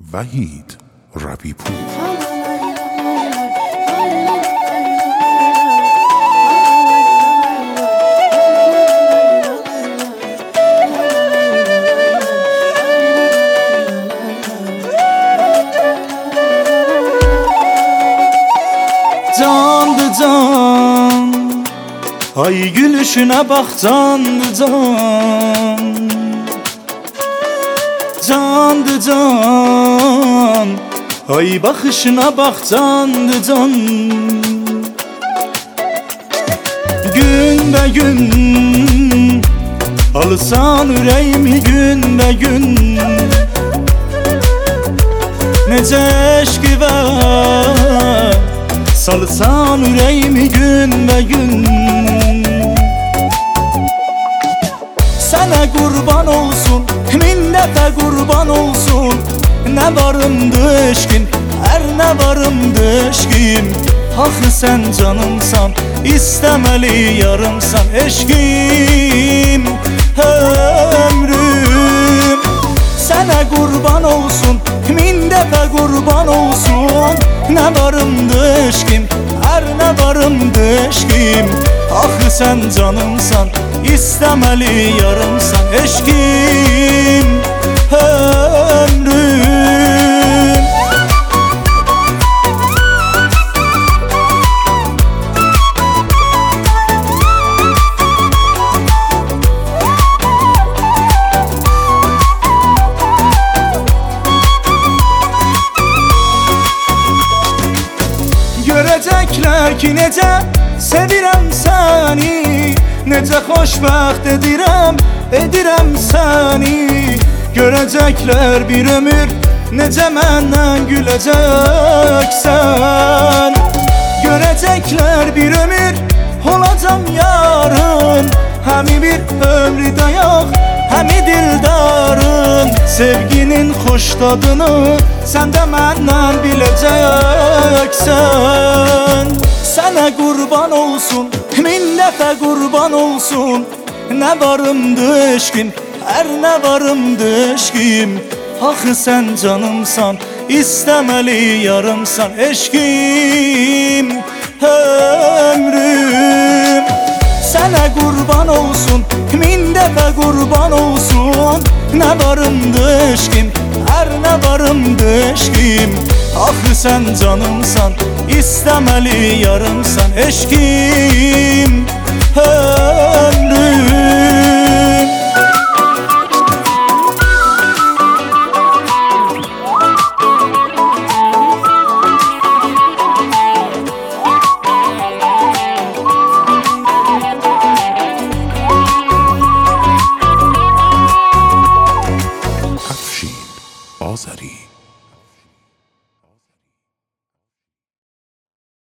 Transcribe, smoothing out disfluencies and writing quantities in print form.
وحید ربیپور. Candı can, ay gülüşüne bak candı can. Candı can, ay bakışına bak candı can. Gün be gün, alsan yüreğimi gün be gün. Nece eşki var, salsan yüreğimi gün be gün. Sana kurban olsun, min defa kurban olsun. Ne varım düşkün, her ne varım düşkün. Haklı sen canımsan, istemeli yarımsan. Eşkim, ömrüm sana kurban olsun, min defa kurban olsun. Ne varım düşkün, her ne varım düşkün. Haklı sen canımsan, istemeli yarımsan. Eşkim, ömrüm. Görecekler ki nece sevirəm səni, necə xoşbəxt edirəm səni. Görecekler bir ömür, necə məndən güləcəksən. Görecekler bir ömür, olacam yarın. Həmi bir ömrü dayaq, həmi dildarın. Sevginin xoş tadını sən də məndən biləcəksən. Sənə qurban olsun, min dəfə qurban olsun. Nə varım düşkün, hər nə varım düşkün. Axı sən canımsan, istəməli yarımsan. Eşkim, ömrüm sənə qurban olsun, min dəfə qurban olsun. Nə varım düşkün, hər nə varım düşkün. Axı sən canımsan, istemeli yarımsan. Eşkim, ömrüm. Afşin Azeri.